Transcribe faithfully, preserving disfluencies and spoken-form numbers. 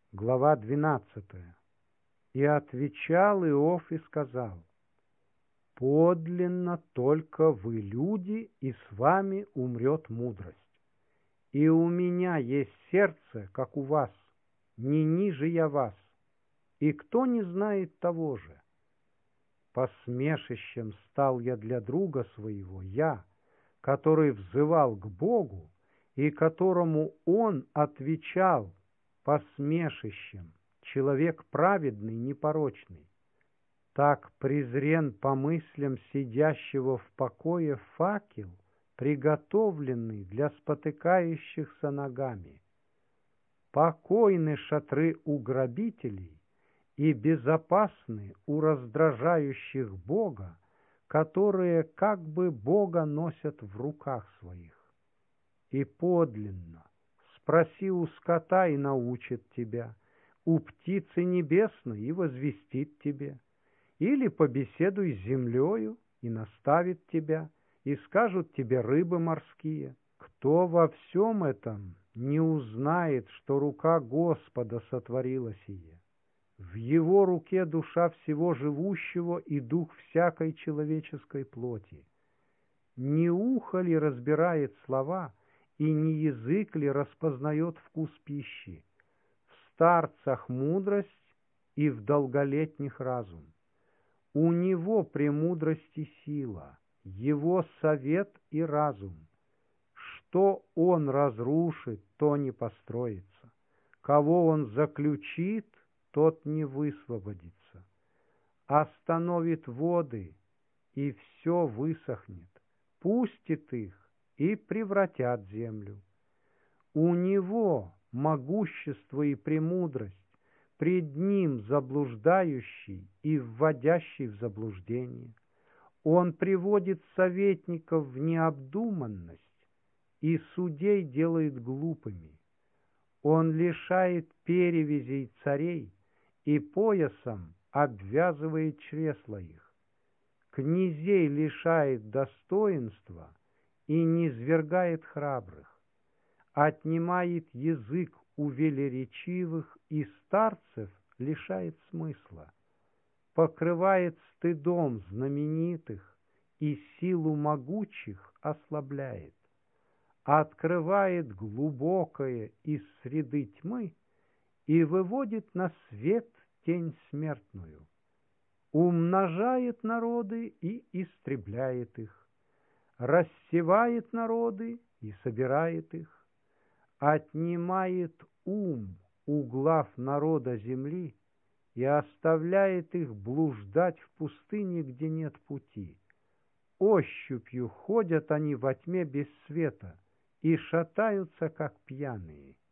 Глава двенадцатая. И отвечал Иов и сказал: подлинно только вы люди, и с вами умрет мудрость. И у меня есть сердце, как у вас, не ниже я вас, и кто не знает того же? Посмешищем стал я для друга своего, я, который взывал к Богу, и которому он отвечал посмешищем, человек праведный, непорочный. Так презрен по мыслям сидящего в покое факел, приготовленный для спотыкающихся ногами. Покойны шатры у грабителей и безопасны у раздражающих Бога, которые как бы Бога носят в руках своих. И подлинно спроси у скота, и научит тебя, у птицы небесной, и возвестит тебе. Или побеседуй с землею, и наставит тебя, и скажут тебе рыбы морские. Кто во всем этом не узнает, что рука Господа сотворила сие? В его руке душа всего живущего и дух всякой человеческой плоти. Не ухо ли разбирает слова, и не язык ли распознает вкус пищи? В старцах мудрость и в долголетних разум. У него премудрости сила, его совет и разум. Что он разрушит, то не построится. Кого он заключит, тот не высвободится. Остановит воды, и все высохнет. Пустит их, и превратят землю. У него могущество и премудрость, пред ним заблуждающий и вводящий в заблуждение. Он приводит советников в необдуманность и судей делает глупыми. Он лишает перевязей царей и поясом обвязывает чресла их. Князей лишает достоинства и низвергает храбрых. Отнимает язык у велеречивых, и старцев лишает смысла. Покрывает стыдом знаменитых, и силу могучих ослабляет. Открывает глубокое из среды тьмы и выводит на свет тень смертную. Умножает народы и истребляет их. Рассевает народы и собирает их. Отнимает ум у глав народа земли и оставляет их блуждать в пустыне, где нет пути. Ощупью ходят они во тьме без света и шатаются, как пьяные.